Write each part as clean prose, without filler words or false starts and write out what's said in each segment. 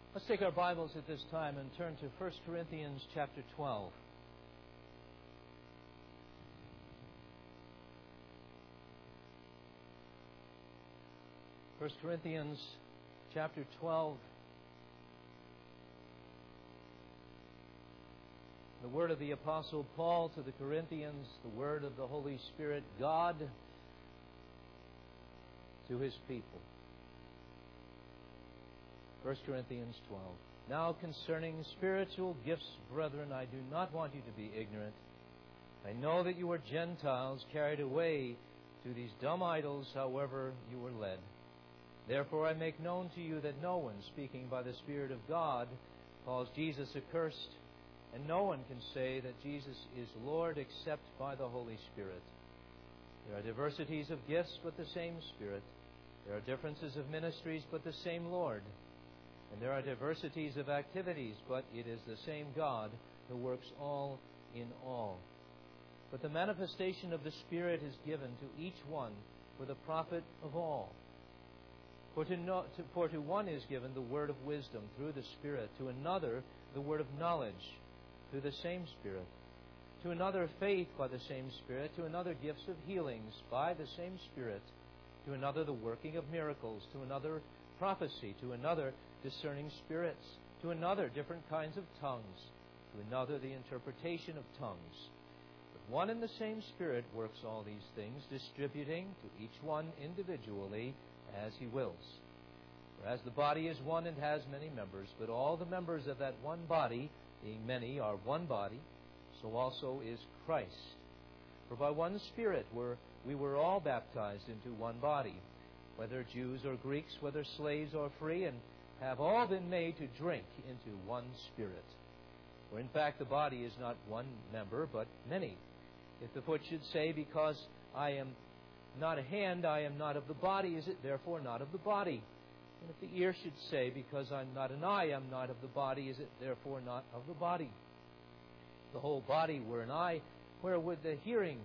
Let's take our Bibles at this time and turn to 1 Corinthians chapter 12. First Corinthians chapter 12. The word of the Apostle Paul to the Corinthians, the word of the Holy Spirit, God to His people. 1 Corinthians 12. Now concerning spiritual gifts, brethren, I do not want you to be ignorant. I know that you are Gentiles carried away to these dumb idols, however you were led. Therefore I make known to you that no one, speaking by the Spirit of God, calls Jesus accursed, and no one can say that Jesus is Lord except by the Holy Spirit. There are diversities of gifts, but the same Spirit. There are differences of ministries, but the same Lord. And there are diversities of activities, but it is the same God who works all in all. But the manifestation of the Spirit is given to each one for the profit of all. For to one is given the word of wisdom through the Spirit, to another the word of knowledge through the same Spirit, to another faith by the same Spirit, to another gifts of healings by the same Spirit, to another the working of miracles, to another prophecy, to another discerning spirits, to another different kinds of tongues, to another the interpretation of tongues. But one and the same Spirit works all these things, distributing to each one individually as He wills. For as the body is one and has many members, but all the members of that one body, being many, are one body, so also is Christ. For by one Spirit we were all baptized into one body, whether Jews or Greeks, whether slaves or free, and have all been made to drink into one Spirit. For in fact the body is not one member, but many. If the foot should say, because I am not a hand, I am not of the body, is it therefore not of the body? And if the ear should say, because I'm not an eye, I am not of the body, is it therefore not of the body? The whole body were an eye, where would be the hearing?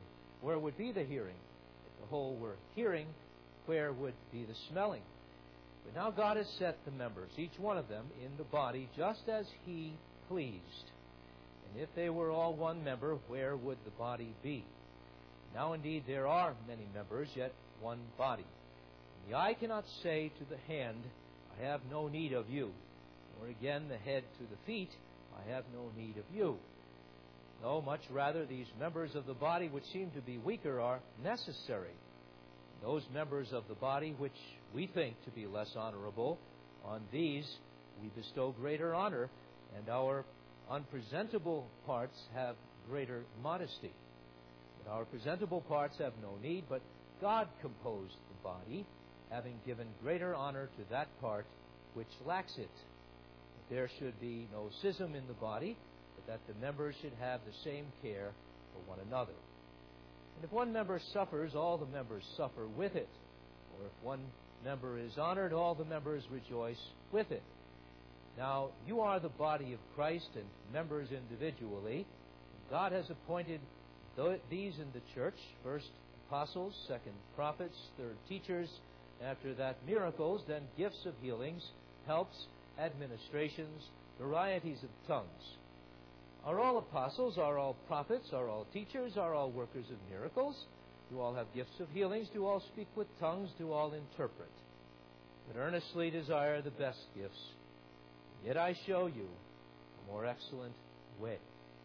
If the whole were hearing, where would be the smelling? But now God has set the members, each one of them, in the body, just as He pleased. And if they were all one member, where would the body be? Now indeed there are many members, yet one body. And the eye cannot say to the hand, I have no need of you. Or again the head to the feet, I have no need of you. No, much rather these members of the body which seem to be weaker are necessary. Those members of the body which we think to be less honorable, on these we bestow greater honor, and our unpresentable parts have greater modesty. But our presentable parts have no need, but God composed the body, having given greater honor to that part which lacks it. That there should be no schism in the body, but that the members should have the same care for one another. And if one member suffers, all the members suffer with it. Or if one member is honored, all the members rejoice with it. Now, you are the body of Christ and members individually. God has appointed these in the church, first apostles, second prophets, third teachers, after that miracles, then gifts of healings, helps, administrations, varieties of tongues. Are all apostles? Are all prophets? Are all teachers? Are all workers of miracles? Do all have gifts of healings? Do all speak with tongues? Do all interpret? But earnestly desire the best gifts. Yet I show you a more excellent way.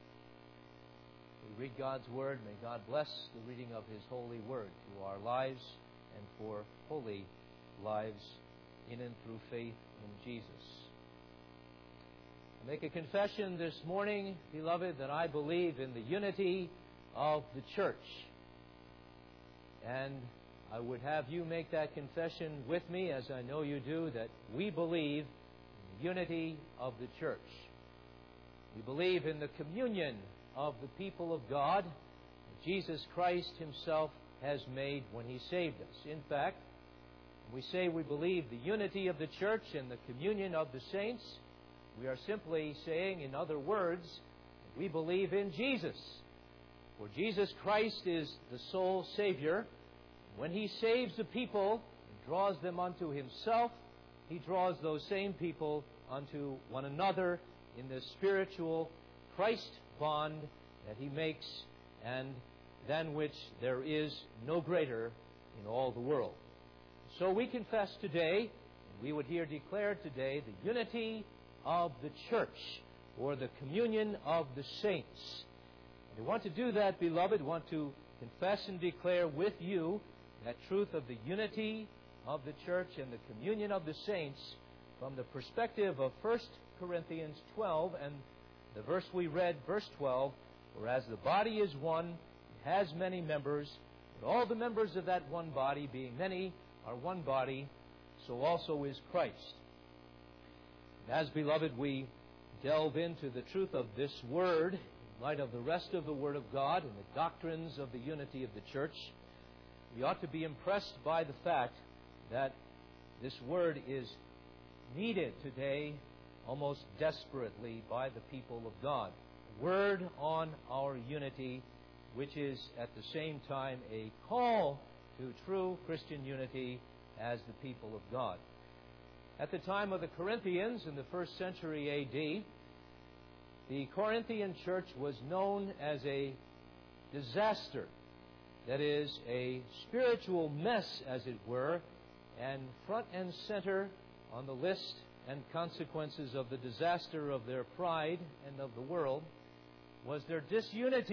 We read God's Word. May God bless the reading of His holy Word to our lives and for holy lives in and through faith in Jesus. I make a confession this morning, beloved, that I believe in the unity of the church. And I would have you make that confession with me, as I know you do, that we believe in the unity of the church. We believe in the communion of the people of God that Jesus Christ Himself has made when He saved us. In fact, when we say we believe the unity of the church and the communion of the saints, we are simply saying, in other words, we believe in Jesus. For Jesus Christ is the sole Savior. When He saves the people and draws them unto Himself, He draws those same people unto one another in this spiritual Christ bond that He makes, and than which there is no greater in all the world. So we confess today, and we would here declare today, the unity of the church, or the communion of the saints. And we want to do that, beloved, want to confess and declare with you that truth of the unity of the church and the communion of the saints from the perspective of 1 Corinthians 12 and the verse we read, verse 12, whereas the body is one, it has many members, but all the members of that one body, being many, are one body, so also is Christ. And as, beloved, we delve into the truth of this Word, in light of the rest of the Word of God and the doctrines of the unity of the church, we ought to be impressed by the fact that this Word is needed today almost desperately by the people of God. A word on our unity, which is at the same time a call to true Christian unity as the people of God. At the time of the Corinthians in the first century A.D., the Corinthian church was known as a disaster. That is, a spiritual mess, as it were, and front and center on the list and consequences of the disaster of their pride and of the world was their disunity.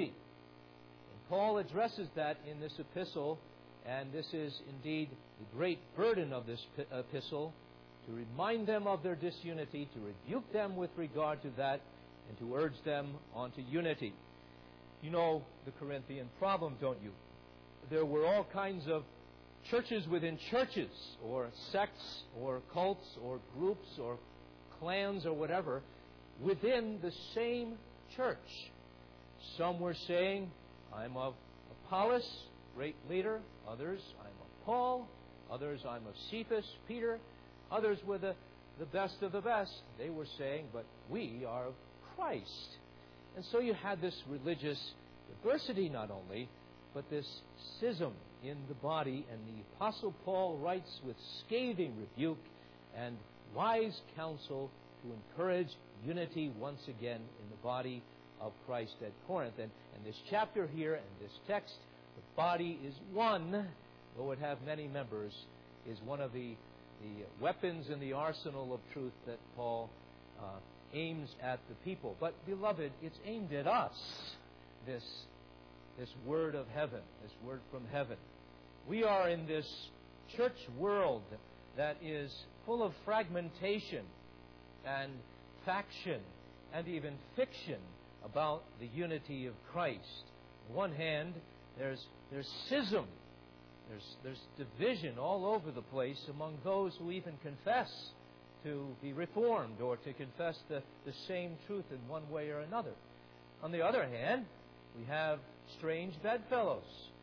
And Paul addresses that in this epistle, and this is indeed the great burden of this epistle, to remind them of their disunity, to rebuke them with regard to that, and to urge them onto unity. You know the Corinthian problem, don't you? There were all kinds of churches within churches, or sects, or cults, or groups, or clans, or whatever, within the same church. Some were saying, I'm of Apollos, great leader. Others, I'm of Paul. Others, I'm of Cephas, Peter. Others were the best of the best. They were saying, but we are of Christ. And so you had this religious diversity not only, but this schism in the body, and the Apostle Paul writes with scathing rebuke and wise counsel to encourage unity once again in the body of Christ at Corinth. And this chapter here and this text, the body is one, though it have many members, is one of the weapons in the arsenal of truth that Paul aims at the people. But, beloved, it's aimed at us, this word of heaven, this word from heaven. We are in this church world that is full of fragmentation and faction and even fiction about the unity of Christ. On one hand, there's schism. There's division all over the place among those who even confess to be reformed or to confess the same truth in one way or another. On the other hand, we have strange bedfellows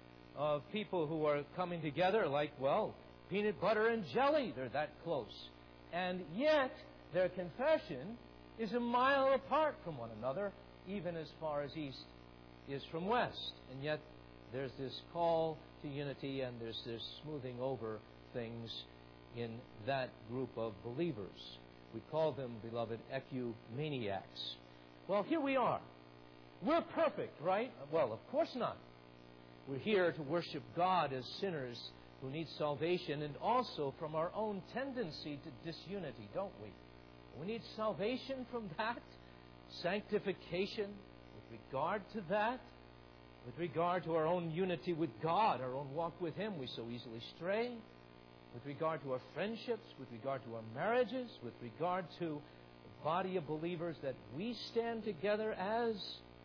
of people who are coming together like, well, peanut butter and jelly. They're that close. And yet, their confession is a mile apart from one another, even as far as east is from west. And yet, there's this call to unity, and there's this smoothing over things in that group of believers. We call them, beloved, ecumeniacs. Well, here we are. We're perfect, right? Well, of course not. We're here to worship God as sinners who need salvation, and also from our own tendency to disunity, don't we? We need salvation from that, sanctification with regard to that, with regard to our own unity with God, our own walk with Him. We so easily stray. With regard to our friendships, with regard to our marriages, with regard to the body of believers that we stand together as,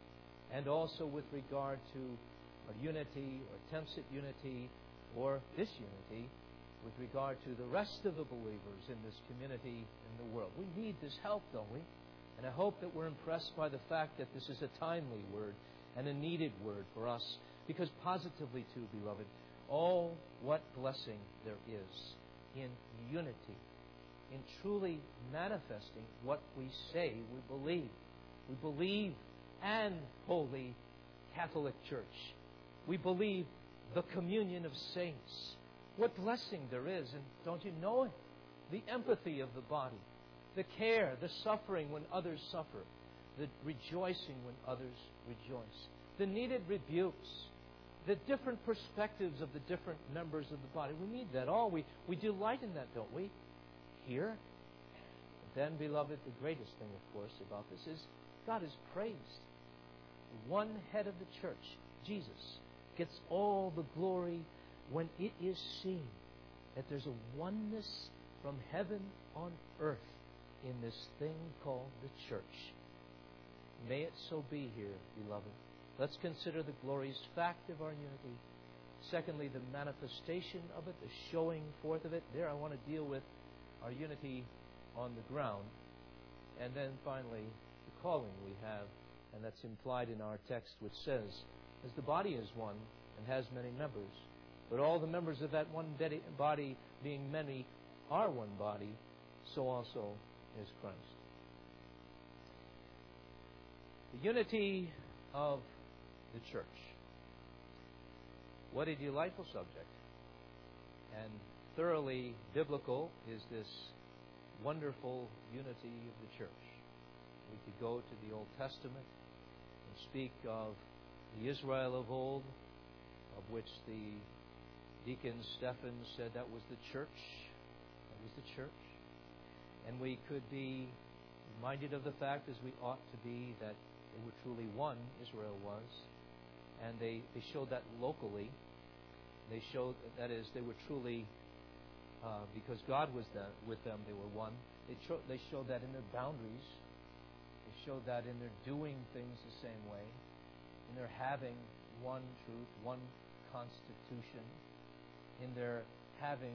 and also with regard to our unity or attempts at unity or disunity with regard to the rest of the believers in this community in the world. We need this help, don't we? And I hope that we're impressed by the fact that this is a timely word and a needed word for us, because positively too, beloved, oh, what blessing there is in unity, in truly manifesting what we say we believe. We believe an holy Catholic Church. We believe the communion of saints. What blessing there is, and don't you know it? the empathy of the body, the care, the suffering when others suffer, the rejoicing when others rejoice, the needed rebukes, the different perspectives of the different members of the body. We need that all. We delight in that, don't we? Here. Then, beloved, the greatest thing, of course, about this is God is praised. One head of the church, Jesus, gets all the glory when it is seen that there's a oneness from heaven on earth in this thing called the church. May it so be here, beloved. Let's consider the glorious fact of our unity. Secondly, the manifestation of it, the showing forth of it. There I want to deal with our unity on the ground. And then finally, the calling we have, and that's implied in our text, which says, as the body is one and has many members, but all the members of that one body, being many, are one body, so also is Christ. The unity of the church. What a delightful subject. And thoroughly biblical is this wonderful unity of the church. We could go to the Old Testament and speak of the Israel of old, of which the deacon Stephen said that was the church. That was the church. And we could be reminded of the fact, as we ought to be, that they were truly one, Israel was. And they showed that locally. They showed, that is, they were truly, because God was with them, they were one. They showed that in their boundaries. They showed that in their doing things the same way. In their having one truth, one constitution. In their having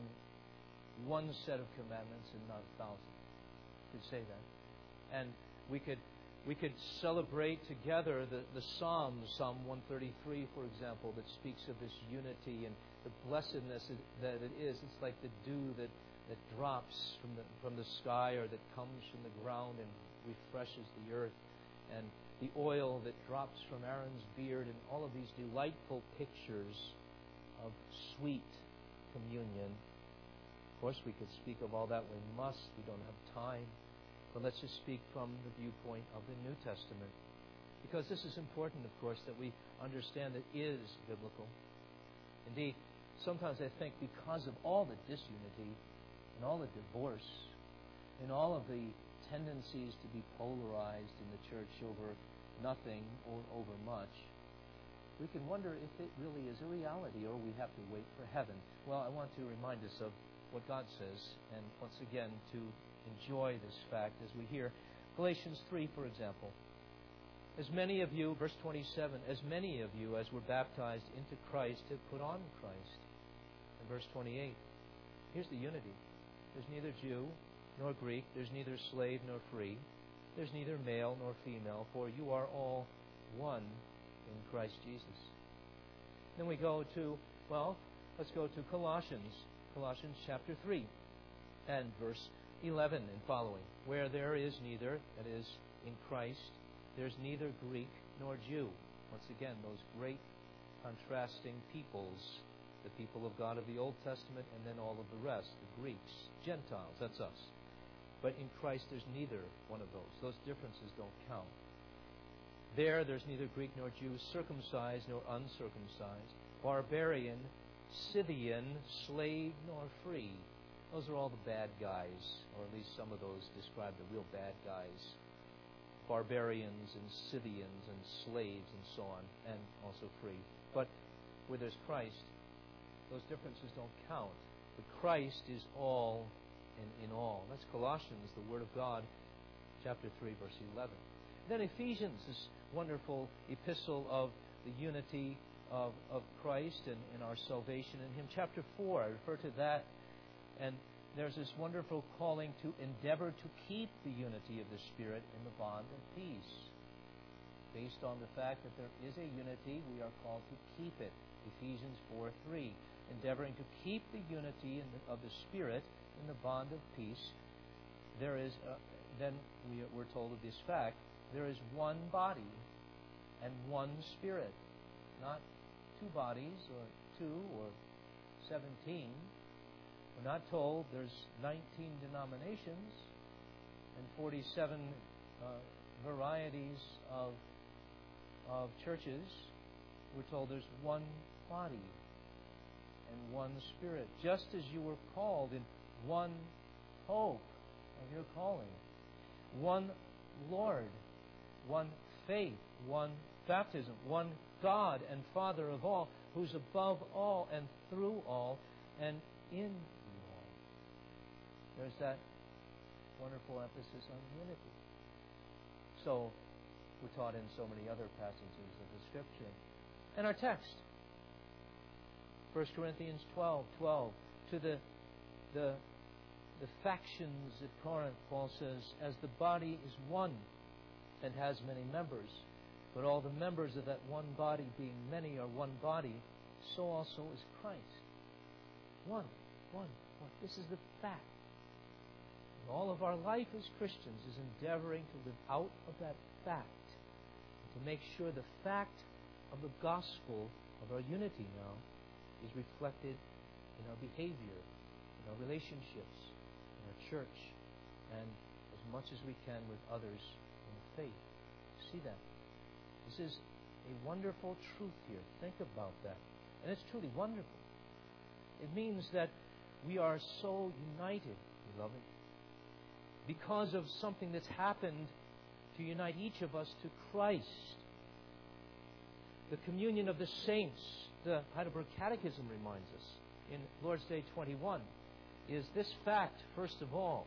one set of commandments and not 1,000. You could say that. And we could celebrate together the Psalms, Psalm 133, for example, that speaks of this unity and the blessedness that it is. It's like the dew that drops from the sky, or that comes from the ground and refreshes the earth, and the oil that drops from Aaron's beard, and all of these delightful pictures of sweet communion. Of course, we could speak of all that. We must. We don't have time. But let's just speak from the viewpoint of the New Testament. Because this is important, of course, that we understand that it is biblical. Indeed, sometimes I think because of all the disunity and all the divorce and all of the tendencies to be polarized in the church over nothing or over much, we can wonder if it really is a reality or we have to wait for heaven. Well, I want to remind us of what God says, and once again to enjoy this fact as we hear Galatians 3, for example. As many of you, verse 27, as many of you as were baptized into Christ have put on Christ. And verse 28, here's the unity. There's neither Jew nor Greek, there's neither slave nor free, there's neither male nor female, for you are all one in Christ Jesus. Then we go to, let's go to Colossians chapter 3 and verse 11 and following, where there is neither, that is, in Christ, there's neither Greek nor Jew. Once again, those great contrasting peoples, the people of God of the Old Testament, and then all of the rest, the Greeks, Gentiles, that's us. But in Christ, there's neither one of those. Those differences don't count. There's neither Greek nor Jew, circumcised nor uncircumcised, barbarian, Scythian, slave nor free. Those are all the bad guys, or at least some of those describe the real bad guys. Barbarians and Scythians and slaves and so on, and also free. But where there's Christ, those differences don't count. But Christ is all and in all. That's Colossians, the Word of God, chapter 3, verse 11. Then Ephesians, this wonderful epistle of the unity of Christ and our salvation in Him. Chapter 4, I refer to that. And there's this wonderful calling to endeavor to keep the unity of the Spirit in the bond of peace. Based on the fact that there is a unity, we are called to keep it. Ephesians 4:3. Endeavoring to keep the unity of the Spirit in the bond of peace. There is, then we're told of this fact, there is one body and one Spirit. Not two bodies or 2 or 17. We're not told there's 19 denominations and 47 varieties of churches. We're told there's one body and one Spirit, just as you were called in one hope of your calling, one Lord, one faith, one baptism, one God and Father of all, who's above all and through all and in you all. There's that wonderful emphasis on unity. So we're taught in so many other passages of the Scripture. And our text, 1 Corinthians 12:12, to the factions at Corinth, Paul says, as the body is one and has many members, but all the members of that one body, being many, are one body, so also is Christ. One. This is the fact. And all of our life as Christians is endeavoring to live out of that fact, to make sure the fact of the gospel of our unity now is reflected in our behavior, in our relationships, in our church, and as much as we can with others in faith. See that? This is a wonderful truth here. Think about that. And it's truly wonderful. It means that we are so united, beloved, because of something that's happened to unite each of us to Christ. The communion of the saints, the Heidelberg Catechism reminds us in Lord's Day 21, is this fact, first of all.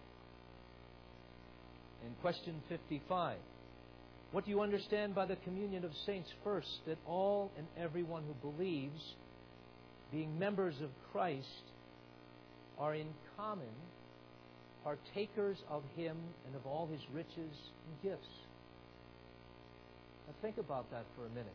In question 55, what do you understand by the communion of saints? First, that all and everyone who believes, being members of Christ, are in common partakers of Him and of all His riches and gifts. Now think about that for a minute.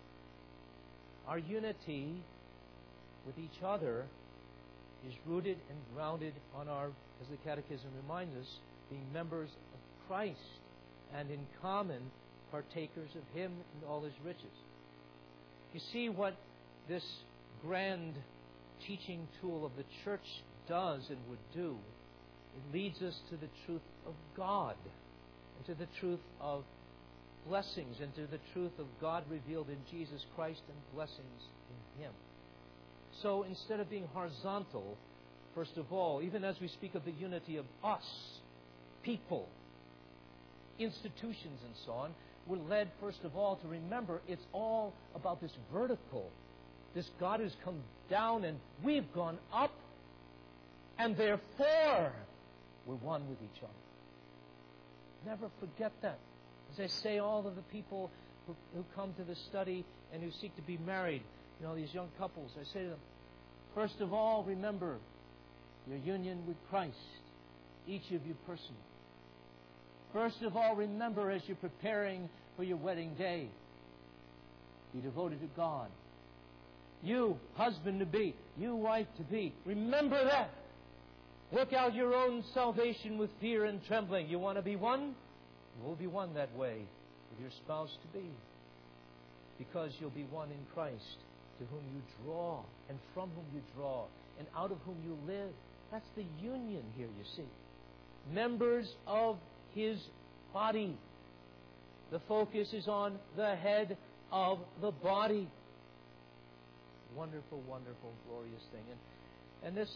Our unity with each other is rooted and grounded on our, as the Catechism reminds us, being members of Christ and in common partakers of Him and all His riches. You see what this grand teaching tool of the church does and would do? It leads us to the truth of God and to the truth of blessings and to the truth of God revealed in Jesus Christ and blessings in Him. So instead of being horizontal, first of all, even as we speak of the unity of us, people, institutions and so on, we're led first of all to remember it's all about this vertical, this God who's come down and we've gone up, and therefore we're one with each other. Never forget that. As I say, all of the people who come to the study and who seek to be married, these young couples, I say to them, first of all, remember your union with Christ, each of you personally. First of all, remember as you're preparing for your wedding day, be devoted to God. You, husband-to-be, you, wife-to-be, remember that. Work out your own salvation with fear and trembling. You want to be one? You will be one that way with your spouse-to-be, because you'll be one in Christ, to whom you draw, and from whom you draw, and out of whom you live. That's the union here, you see. Members of His body. The focus is on the head of the body. Wonderful, wonderful, glorious thing. And this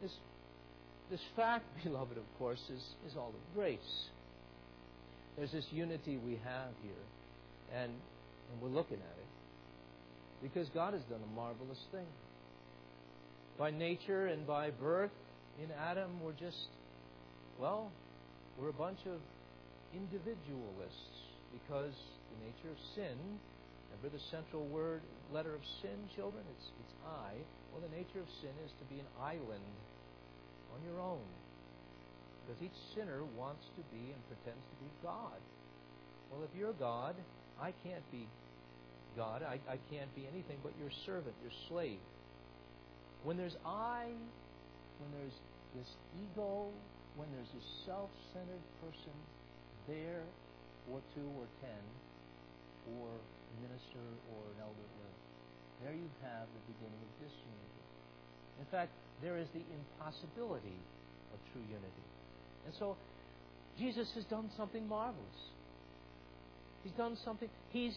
fact, beloved, of course, is all of grace. There's this unity we have here, and we're looking at it because God has done a marvelous thing. By nature and by birth, in Adam, we're a bunch of individualists because the nature of sin, remember the central letter of sin, children? It's I. Well, the nature of sin is to be an island on your own. Because each sinner wants to be and pretends to be God. Well, if you're God, I can't be God. I can't be anything but your servant, your slave. When there's I, when there's this ego, when there's a self-centered person there, or two or 10, or a minister or an elder, there you have the beginning of disunity. In fact, there is the impossibility of true unity. And so, Jesus has done something marvelous. He's done something. He's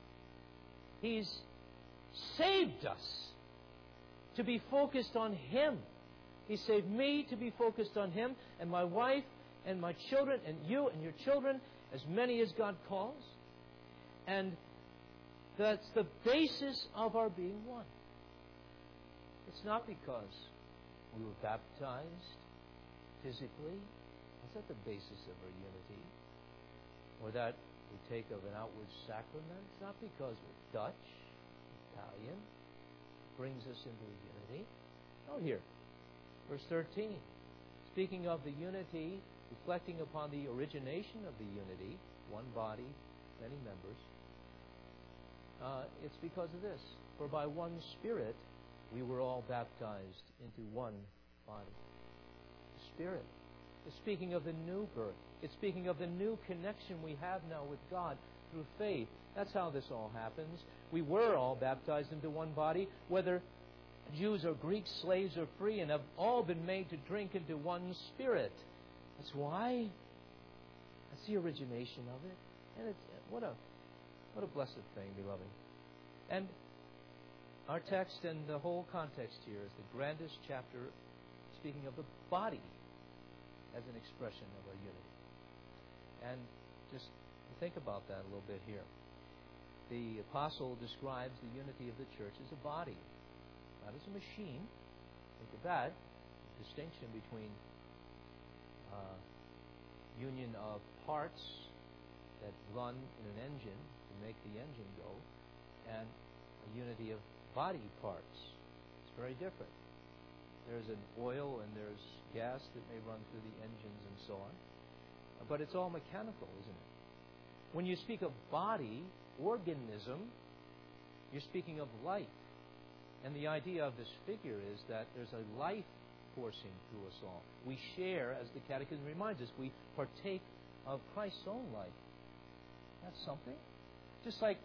saved us to be focused on Him. He saved me to be focused on Him, and my wife, and my children, and you, and your children, as many as God calls. And that's the basis of our being one. It's not because we were baptized physically. That's not the basis of our unity. Or that we take of an outward sacrament. It's not because we're Dutch, Italian, brings us into unity. Oh, here, verse 13. Speaking of the unity, reflecting upon the origination of the unity, one body, many members, it's because of this. For by one Spirit we were all baptized into one body. The Spirit. It's speaking of the new birth. It's speaking of the new connection we have now with God through faith. That's how this all happens. We were all baptized into one body, whether Jews or Greeks, slaves or free, and have all been made to drink into one Spirit. That's why. That's the origination of it. And it's what a blessed thing, beloved. And our text and the whole context here is the grandest chapter speaking of the body as an expression of our unity. And just think about that a little bit here. The apostle describes the unity of the church as a body, not as a machine. Think of that. The distinction between union of parts that run in an engine to make the engine go, and a unity of body parts. It's very different. There's an oil and there's gas that may run through the engines and so on. But it's all mechanical, isn't it? When you speak of body, organism, you're speaking of life. And the idea of this figure is that there's a life coursing through us all. We share, as the Catechism reminds us, we partake of Christ's own life. That's something. Just like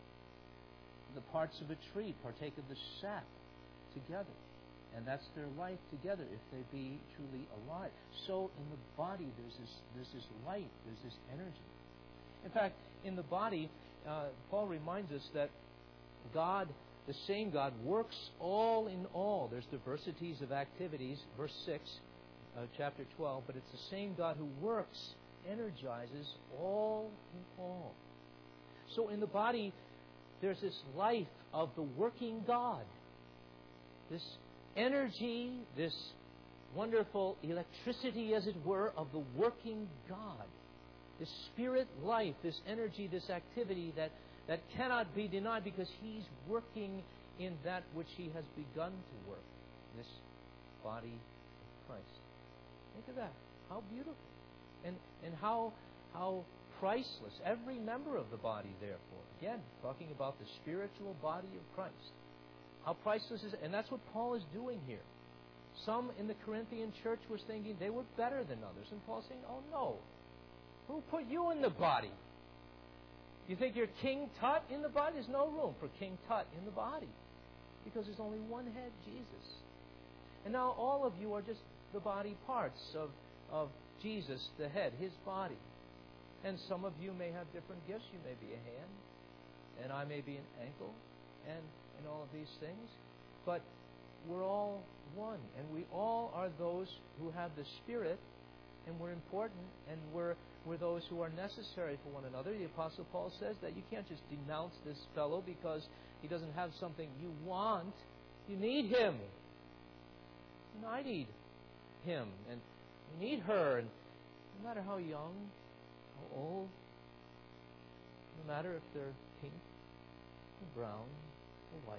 the parts of a tree partake of the sap together. And that's their life together if they be truly alive. So in the body there's this life, there's this energy. In fact, in the body, Paul reminds us that God, the same God, works all in all. There's diversities of activities, verse 6, chapter 12, but it's the same God who works, energizes all in all. So in the body, there's this life of the working God. This energy, this wonderful electricity, as it were, of the working God. This spirit life, this energy, this activity that cannot be denied because He's working in that which He has begun to work. This body of Christ. Think of that. How beautiful. And how priceless. Every member of the body, therefore. Again, talking about the spiritual body of Christ. How priceless is it? And that's what Paul is doing here. Some in the Corinthian church were thinking they were better than others. And Paul's saying, oh no. Who put you in the body? You think you're King Tut in the body? There's no room for King Tut in the body. Because there's only one head, Jesus. And now all of you are just the body parts of Jesus, the head, His body. And some of you may have different gifts. You may be a hand, and I may be an ankle, and all of these things. But we're all one, and we all are those who have the Spirit, and we're important, and we're those who are necessary for one another. The Apostle Paul says that you can't just denounce this fellow because he doesn't have something you want. You need him. And I need him, and you need her, and no matter how young, how old, no matter if they're pink, or brown, or white,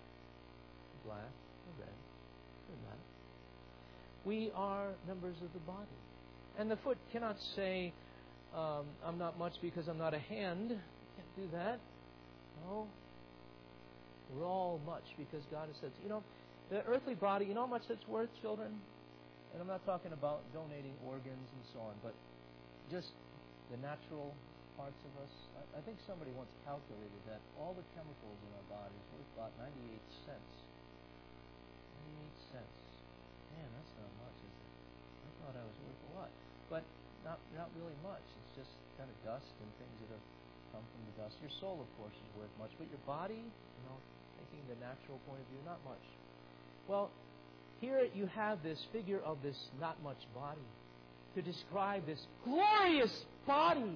or black, or red, doesn't matter. We are members of the body. And the foot cannot say, I'm not much because I'm not a hand. You can't do that. No. We're all much because God has said, the earthly body, you know how much that's worth, children? And I'm not talking about donating organs and so on, but just the natural parts of us. I think somebody once calculated that all the chemicals in our body is worth about 98 cents. 28 cents. Man, that's not much, is it? I thought I was worth a lot. But not really much. It's just kind of dust and things that have come from the dust. Your soul, of course, is worth much. But your body, taking the natural point of view, not much. Well, here you have this figure of this not much body to describe this glorious body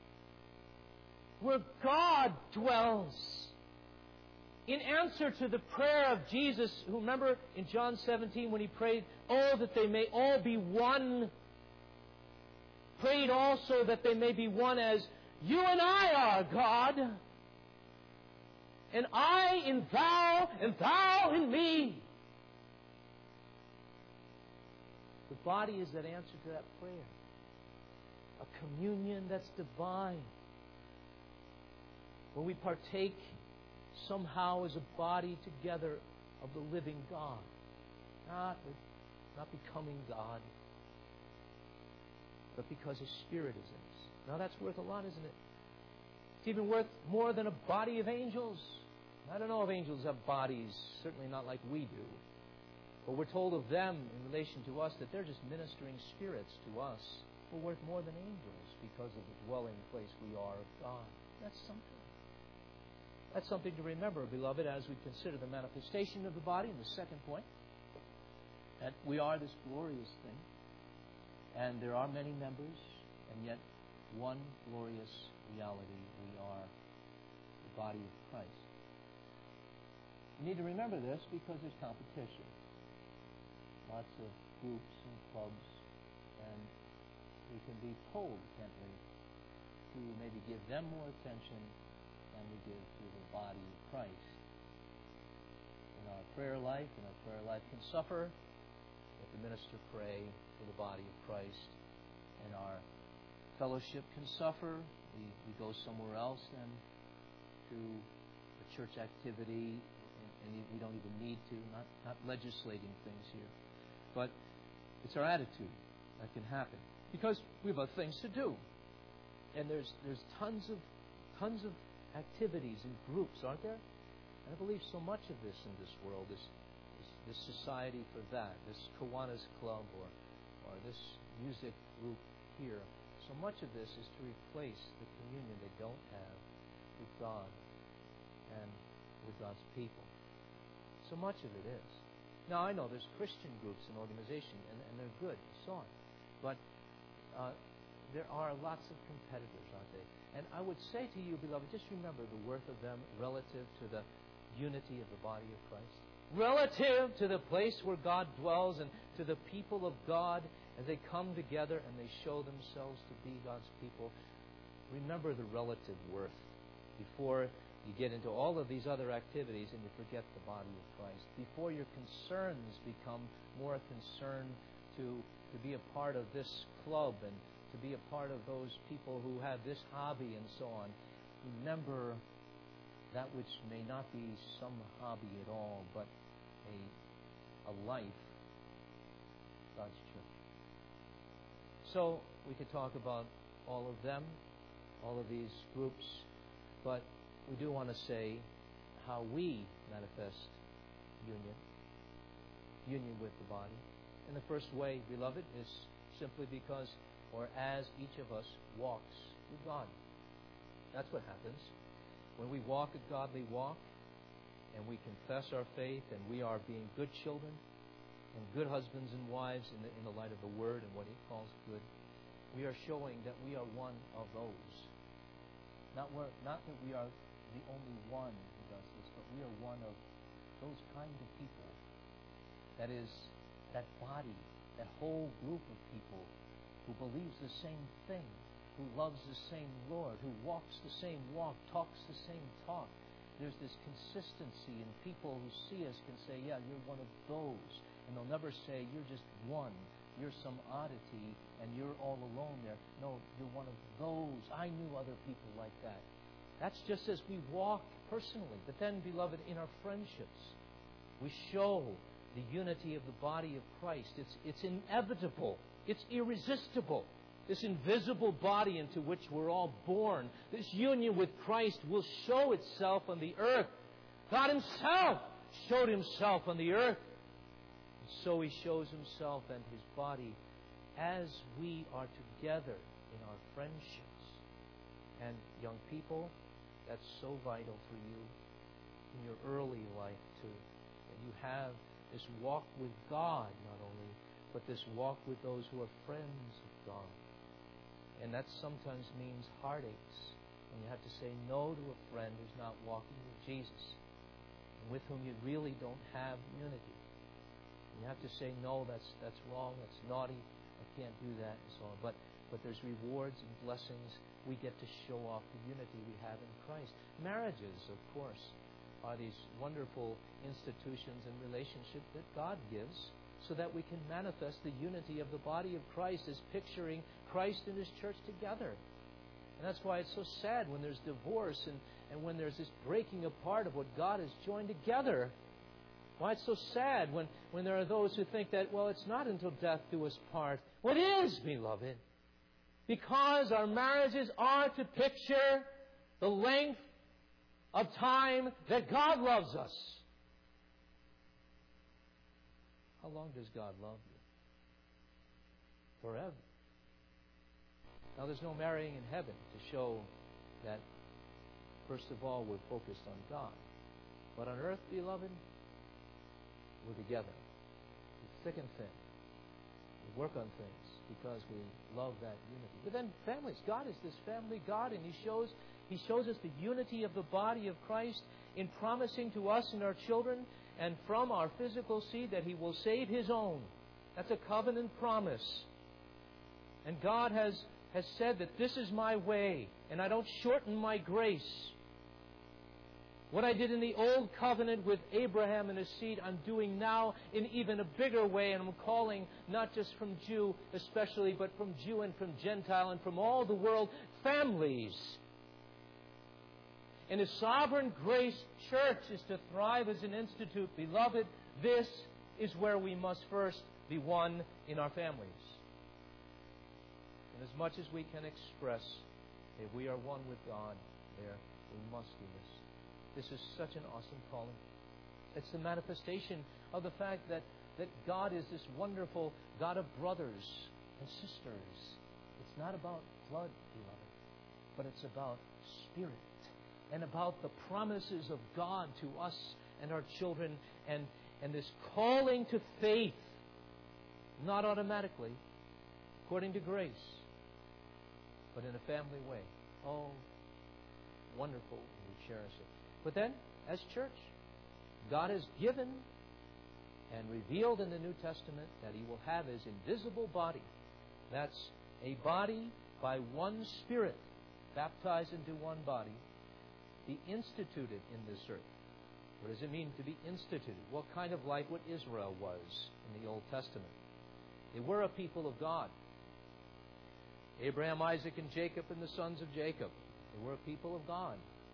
where God dwells. In answer to the prayer of Jesus, who, remember in John 17 when he prayed, "Oh, that they may all be one," prayed also that they may be one as you and I are, God. And I in thou, and thou in me. The body is that answer to that prayer. A communion that's divine. When we partake somehow as a body together of the living God. Not becoming God, but because His Spirit is in us. Now that's worth a lot, isn't it? It's even worth more than a body of angels. I don't know if angels have bodies, certainly not like we do. But we're told of them in relation to us that they're just ministering spirits to us. We're worth more than angels because of the dwelling place we are of God. That's something. That's something to remember, beloved, as we consider the manifestation of the body. And the second point, that we are this glorious thing. And there are many members, and yet one glorious reality. We are the body of Christ. You need to remember this because there's competition. Lots of groups and clubs, and we can be told, can't we, to maybe give them more attention than we give to the body of Christ. In our prayer life can suffer if the minister pray for the body of Christ. And our fellowship can suffer. We go somewhere else than to a church activity, and we don't even need to. Not legislating things here. But it's our attitude that can happen. Because we have other things to do. And there's tons of activities and groups, aren't there? And I believe so much of this in this world, this society for that, this Kiwanis Club or this music group here. So much of this is to replace the communion they don't have with God and with God's people. So much of it is. Now, I know there's Christian groups and organizations, and they're good and so on. But there are lots of competitors, aren't they? And I would say to you, beloved, just remember the worth of them relative to the unity of the body of Christ. Relative to the place where God dwells and to the people of God as they come together and they show themselves to be God's people. Remember the relative worth before you get into all of these other activities and you forget the body of Christ. Before your concerns become more a concern to be a part of this club and to be a part of those people who have this hobby and so on. Remember that which may not be some hobby at all, but a life, God's church. So we could talk about all of them, all of these groups, but we do want to say how we manifest union with the body. And the first way, beloved, is simply because, or as each of us walks with God. That's what happens. When we walk a godly walk, and we confess our faith, and we are being good children, and good husbands and wives in the light of the Word and what He calls good, we are showing that we are one of those. Not that we are the only one who does this, but we are one of those kind of people. That is, that body, that whole group of people who believes the same thing, who loves the same Lord, who walks the same walk, talks the same talk. There's this consistency, and people who see us can say, yeah, you're one of those. And they'll never say, you're just one. You're some oddity, and you're all alone there. No, you're one of those. I knew other people like that. That's just as we walk personally. But then, beloved, in our friendships, we show the unity of the body of Christ. It's inevitable. It's irresistible. This invisible body into which we're all born, this union with Christ will show itself on the earth. God Himself showed Himself on the earth So He shows Himself and His body as we are together in our friendships. And young people, that's so vital for you in your early life too. That you have this walk with God not only, but this walk with those who are friends of God. And that sometimes means heartaches when you have to say no to a friend who's not walking with Jesus, and with whom you really don't have unity. And you have to say, no, that's wrong, that's naughty, I can't do that, and so on. But there's rewards and blessings. We get to show off the unity we have in Christ. Marriages, of course, are these wonderful institutions and relationships that God gives so that we can manifest the unity of the body of Christ as picturing Christ and His church together. And that's why it's so sad when there's divorce and when there's this breaking apart of what God has joined together. Why it's so sad when there are those who think that, well, it's not until death do us part. Well, it is, beloved. Because our marriages are to picture the length of time that God loves us. How long does God love you? Forever. Now, there's no marrying in heaven to show that, first of all, we're focused on God. But on earth, beloved, we're together. We thick and thin. We work on things because we love that unity. But then families. God is this family God, and He shows us the unity of the body of Christ in promising to us and our children and from our physical seed that He will save His own. That's a covenant promise. And God has said that this is my way, and I don't shorten my grace. What I did in the old covenant with Abraham and his seed, I'm doing now in even a bigger way, and I'm calling not just from Jew especially, but from Jew and from Gentile and from all the world, families. And His sovereign grace church is to thrive as an institute. Beloved, this is where we must first be one in our families. And as much as we can express that we are one with God there, we must do this. This is such an awesome calling. It's the manifestation of the fact that God is this wonderful God of brothers and sisters. It's not about blood, beloved, but it's about spirit and about the promises of God to us and our children and this calling to faith, not automatically, according to grace, but in a family way. Oh, wonderful, and we cherish it. But then, as church, God has given and revealed in the New Testament that He will have His invisible body. That's a body by one Spirit, baptized into one body, be instituted in this earth. What does it mean to be instituted? What kind of life what Israel was in the Old Testament? They were a people of God. Abraham, Isaac, and Jacob and the sons of Jacob. They were a people of God.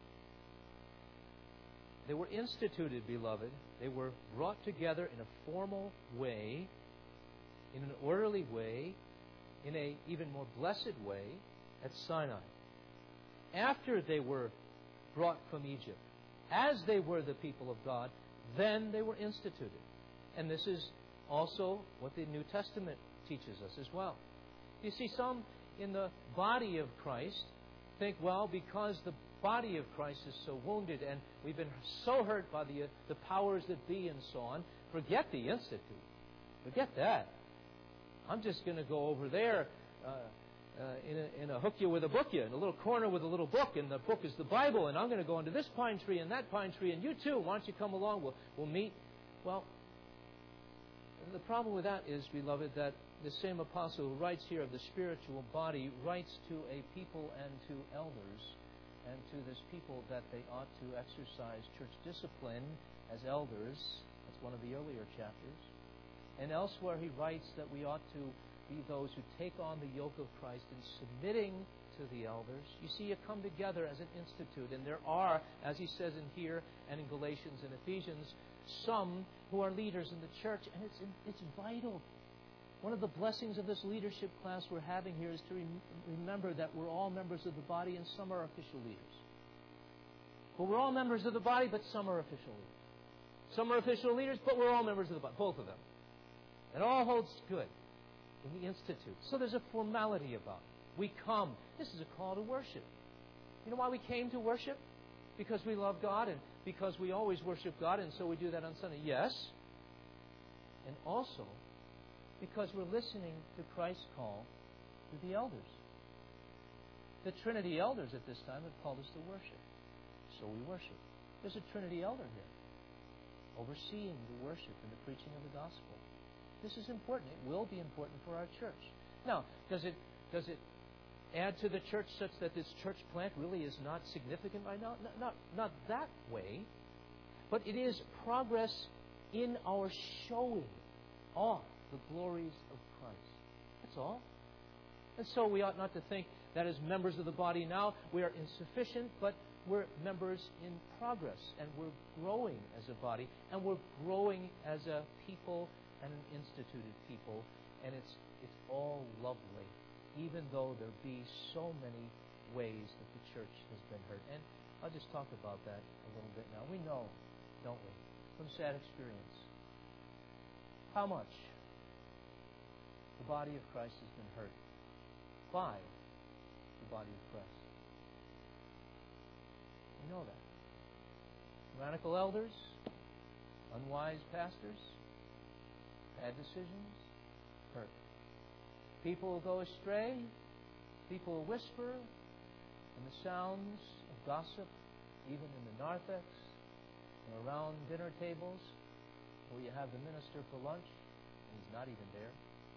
They were instituted, beloved. They were brought together in a formal way, in an orderly way, in an even more blessed way at Sinai. After they were brought from Egypt, as they were the people of God, then they were instituted. And this is also what the New Testament teaches us as well. You see, some in the body of Christ think, well, because the body of Christ is so wounded and we've been so hurt by the powers that be and so on, forget the institute. Forget that. I'm just going to go over there in a hook you with a book you, in a little corner with a little book, and the book is the Bible, and I'm going to go into this pine tree and that pine tree, and you too, why don't you come along? We'll meet. Well, the problem with that is, beloved, that the same apostle who writes here of the spiritual body writes to a people and to elders and to this people that they ought to exercise church discipline as elders. That's one of the earlier chapters. And elsewhere he writes that we ought to be those who take on the yoke of Christ in submitting to the elders. You see, you come together as an institute, and there are, as he says in here and in Galatians and Ephesians, some who are leaders in the church, and it's vital. One of the blessings of this leadership class we're having here is to remember that we're all members of the body, and some are official leaders. But we're all members of the body, but some are official leaders. Some are official leaders, but we're all members of the body, both of them. And all holds good in the Institute. So there's a formality about it. We come. This is a call to worship. You know why we came to worship? Because we love God and because we always worship God, and so we do that on Sunday. Yes. And also because we're listening to Christ's call to the elders. The Trinity elders at this time have called us to worship. So we worship. There's a Trinity elder here, overseeing the worship and the preaching of the gospel. This is important. It will be important for our church. Now, does it add to the church such that this church plant really is not significant right now? Not that way. But it is progress in our showing off the glories of Christ. That's all. And so we ought not to think that as members of the body now we are insufficient, but we're members in progress, and we're growing as a body, and we're growing as a people and an instituted people, and it's all lovely, even though there be so many ways that the church has been hurt. And I'll just talk about that a little bit now. We know, don't we, from sad experience, how much the body of Christ has been hurt by the body of Christ. We know that. Tyrannical elders, unwise pastors, bad decisions, hurt. People will go astray, people will whisper, and the sounds of gossip, even in the narthex, and around dinner tables, where you have the minister for lunch, and he's not even there.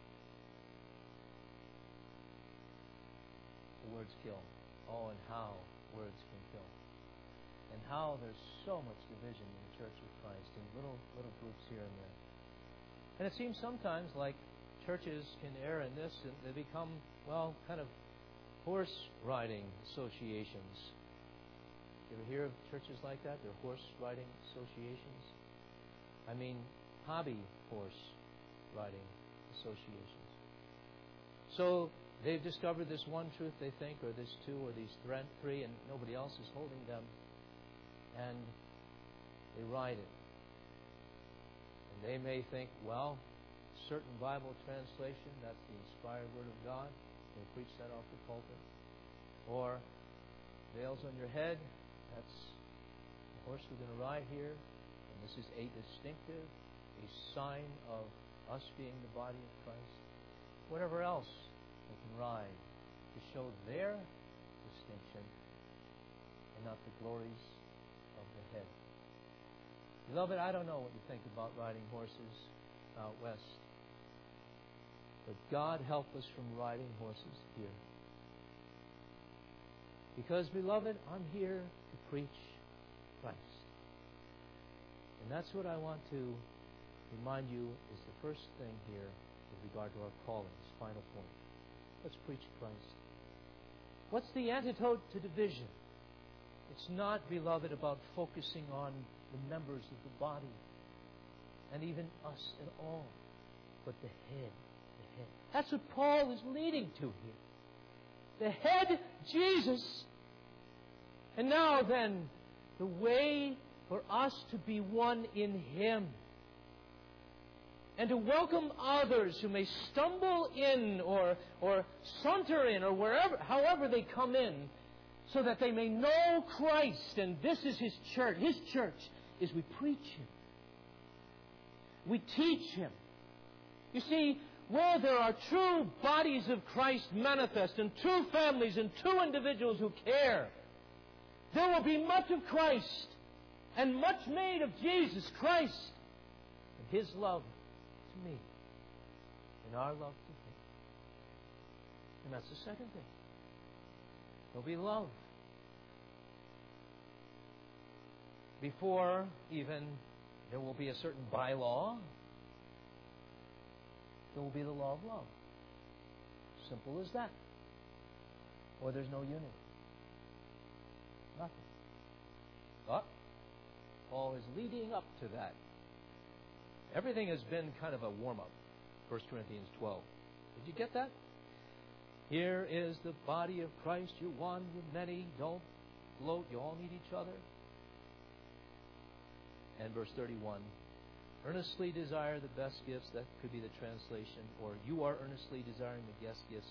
The words kill. Oh, and how words can kill. And how there's so much division in the Church of Christ in little groups here and there. And it seems sometimes like churches can err in this, and they become, well, kind of horse riding associations. You ever hear of churches like that? They're horse riding associations. I mean, hobby horse riding associations. So they've discovered this one truth, they think, or this two, or these three, and nobody else is holding them. And they ride it. And they may think, well, certain Bible translation, that's the inspired Word of God. They preach that off the pulpit. Or veils on your head, that's the horse we're going to ride here. And this is a distinctive, a sign of us being the body of Christ. Whatever else they can ride to show their distinction and not the glories of the head. Beloved, I don't know what you think about riding horses out west. But God help us from riding horses here. Because, beloved, I'm here to preach Christ. And that's what I want to remind you is the first thing here with regard to our callings. Final point. Let's preach Christ. What's the antidote to division? It's not, beloved, about focusing on the members of the body and even us at all, but the head. The head. That's what Paul is leading to here. The head, Jesus. And now then, the way for us to be one in Him. And to welcome others who may stumble in or saunter in or however they come in, so that they may know Christ. And this is His church. His church is we preach Him. We teach Him. You see, where there are true bodies of Christ manifest, and true families and true individuals who care, there will be much of Christ and much made of Jesus Christ and His love to me and our love to Him. And that's the second thing. There'll be love. Before even there will be a certain bylaw, there will be the law of love. Simple as that. Or there's no unity. Nothing. But Paul is leading up to that. Everything has been kind of a warm-up. 1 Corinthians 12. Did you get that? Here is the body of Christ. You're one with many. Don't gloat. You all need each other. And verse 31. Earnestly desire the best gifts. That could be the translation. Or you are earnestly desiring the best gifts,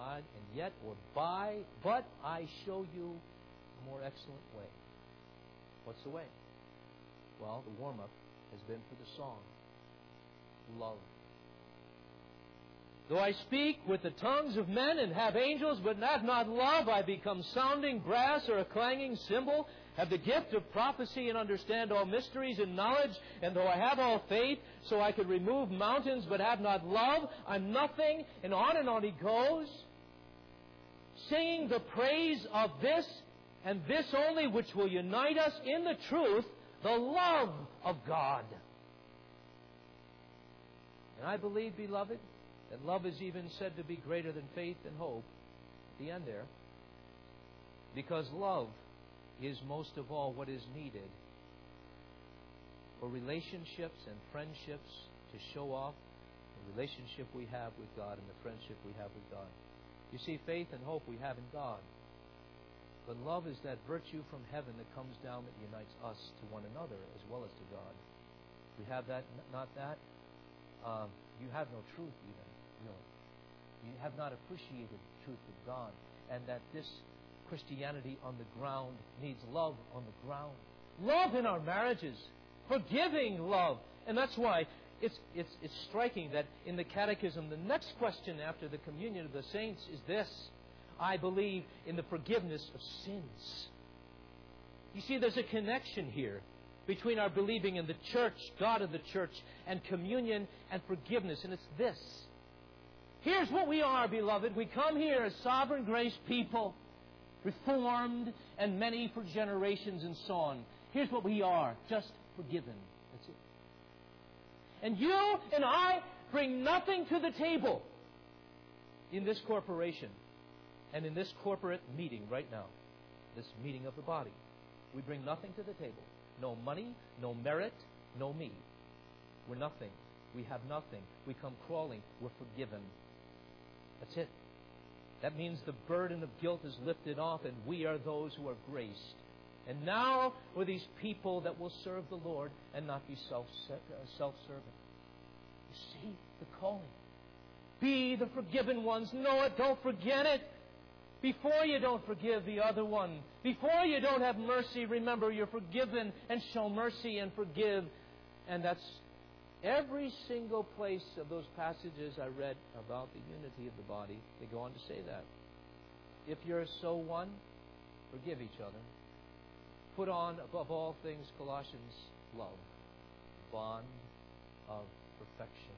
but I show you a more excellent way. What's the way? Well, the warm-up has been for the song. Love. Though I speak with the tongues of men and have angels, but have not love, I become sounding brass or a clanging cymbal. Have the gift of prophecy and understand all mysteries and knowledge. And though I have all faith, so I could remove mountains, but have not love, I'm nothing. And on he goes, singing the praise of this and this only, which will unite us in the truth, the love of God. And I believe, beloved, that love is even said to be greater than faith and hope. At the end there. Because love is most of all what is needed for relationships and friendships to show off the relationship we have with God and the friendship we have with God. You see, faith and hope we have in God. But love is that virtue from heaven that comes down that unites us to one another as well as to God. We have that, not that. You have no truth even, really. You have not appreciated the truth of God. And that this Christianity on the ground needs love on the ground. Love in our marriages. Forgiving love. And that's why it's striking that in the Catechism, the next question after the communion of the saints is this. I believe in the forgiveness of sins. You see, there's a connection here between our believing in the church, God of the church, and communion and forgiveness. And it's this. Here's what we are, beloved. We come here as sovereign grace people, reformed, and many for generations and so on. Here's what we are, just forgiven. That's it. And you and I bring nothing to the table in this corporation and in this corporate meeting right now, this meeting of the body. We bring nothing to the table. No money, no merit, no me. We're nothing. We have nothing. We come crawling. We're forgiven. That's it. That means the burden of guilt is lifted off, and we are those who are graced. And now we're these people that will serve the Lord and not be self-serving. You see the calling. Be the forgiven ones. Know it. Don't forget it. Before you don't forgive the other one. Before you don't have mercy, remember you're forgiven and show mercy and forgive. And that's every single place of those passages I read about the unity of the body. They go on to say that. If you're so one, forgive each other. Put on, above all things, Colossians, love. Bond of perfection.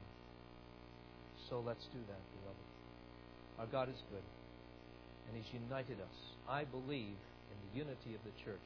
So let's do that, beloved. Our God is good. And He's united us. I believe in the unity of the church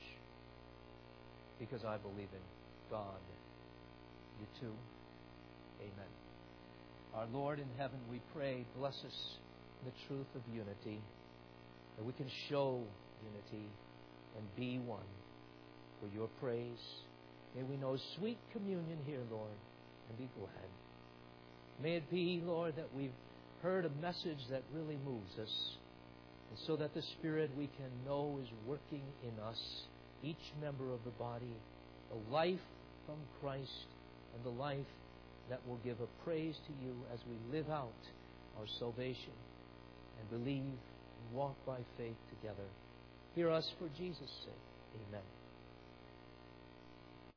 because I believe in God. You too? Amen. Our Lord in heaven, we pray, bless us in the truth of unity, that we can show unity and be one for your praise. May we know sweet communion here, Lord, and be glad. May it be, Lord, that we've heard a message that really moves us, and so that the Spirit we can know is working in us, each member of the body, the life from Christ and the life that will give a praise to you as we live out our salvation and believe and walk by faith together. Hear us for Jesus' sake. Amen.